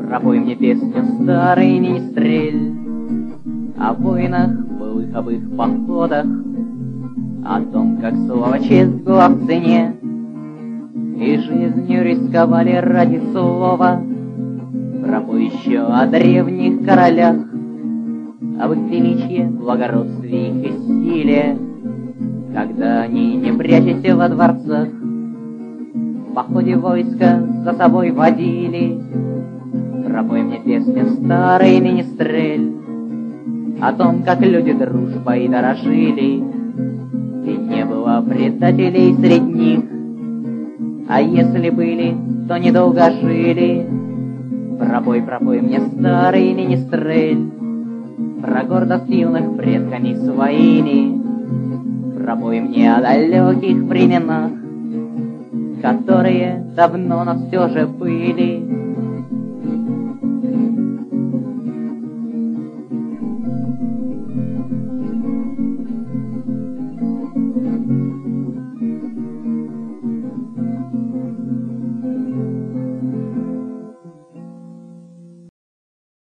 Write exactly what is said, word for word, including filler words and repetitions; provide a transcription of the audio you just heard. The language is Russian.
Пропой мне песню, старый министрель, о войнах, былых об их походах, о том, как слово честь была в цене, и жизнью рисковали ради слова. Пропой еще о древних королях, об их величии, благородстве их и силе, когда они, не прячась во дворцах, в походе войска за собой водили. Пропой мне песню, старый министрель, о том, как люди дружбой дорожили, и не было предателей среди них, а если были, то недолго жили. Пропой, пропой мне, старый министрель, про гордость юных предками своими. Пропой мне о далеких временах, которые давно, но все же были.